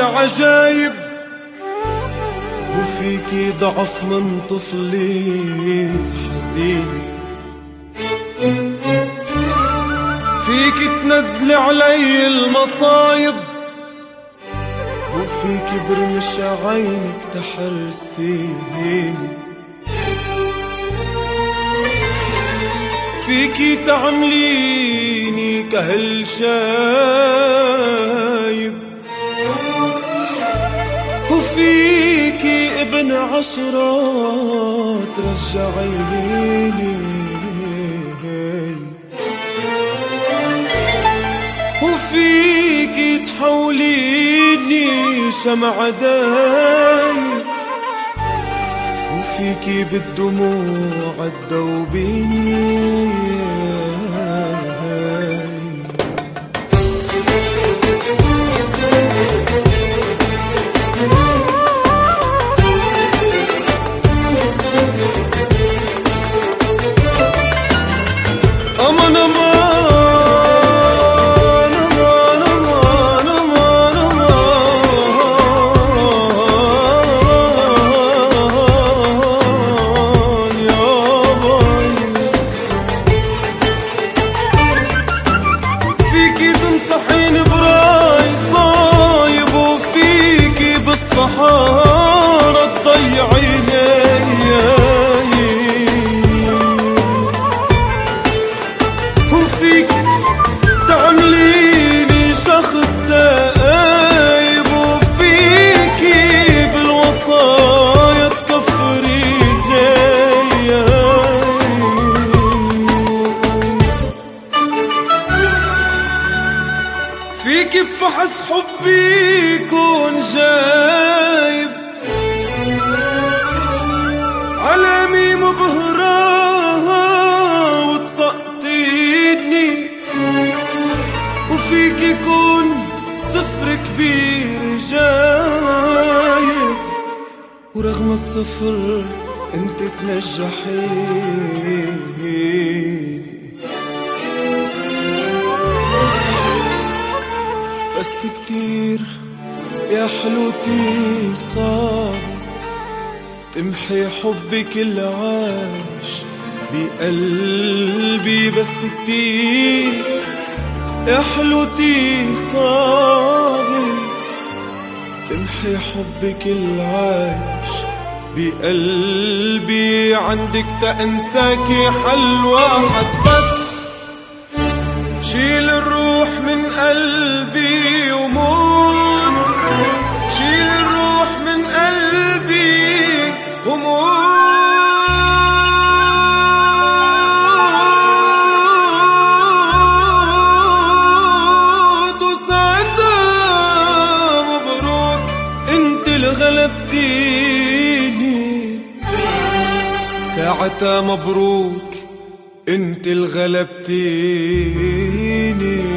عجايب، وفيكي ضعف من طفلي حزين، فيكي تنزلي علي المصايب، وفيكي برمش عينك تحرسيني، فيكي تعمليني كهل شايب، وفيكي ابن عشرة ترجعيني، وفيكي تحوليني شمع داي، وفيكي بالدموع تدوبيني. أمان أمان أمان أمان أمان أمان يا باي، فيكي تنصحيني براي صايب، وفيكي بالصحارى تضيعيني، وفيك تعمليني شخص دايب، وفيكي بالوصايا تكفريني، فيكي بفحص حبي يكون جايب، علامي مبهرة وتسقطيني، وفيك يكون صفر كبير جايب، ورغم الصفر انت تنجحيني، بس كتير يا حلوتي صار تمحي حبك العاش بقلبي، بس كتير يا حلوتي صابي تمحي حبك العاش بقلبي، عندك تأنساكي حل واحد بس، شيل الروح من قلبي وموت، شيل الروح من قلبي وموت، وساعتها مبروك انت اللي غلبتيني، ساعتها مبروك انت اللي غلبتيني.